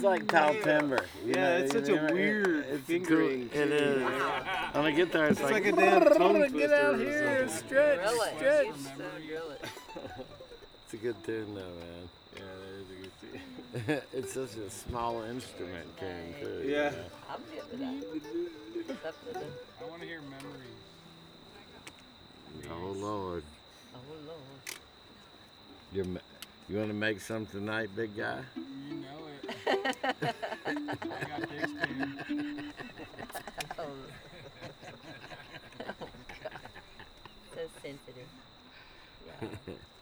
like tall timber. Yeah, it's such a weird fingering. It is. On the guitar, it's like a damn tongue twister. Get out here and stretch. Stretch. Drill it. It's a good tune, though, man. Yeah, that is a good tune. It's such a small instrument tune, too. Yeah. I'm good with that. It's up to them. I want to hear memories. Oh, Lord. Oh, Lord. You want to make some tonight, big guy? You know it. I got this tune. Oh, God. So sensitive. Yeah.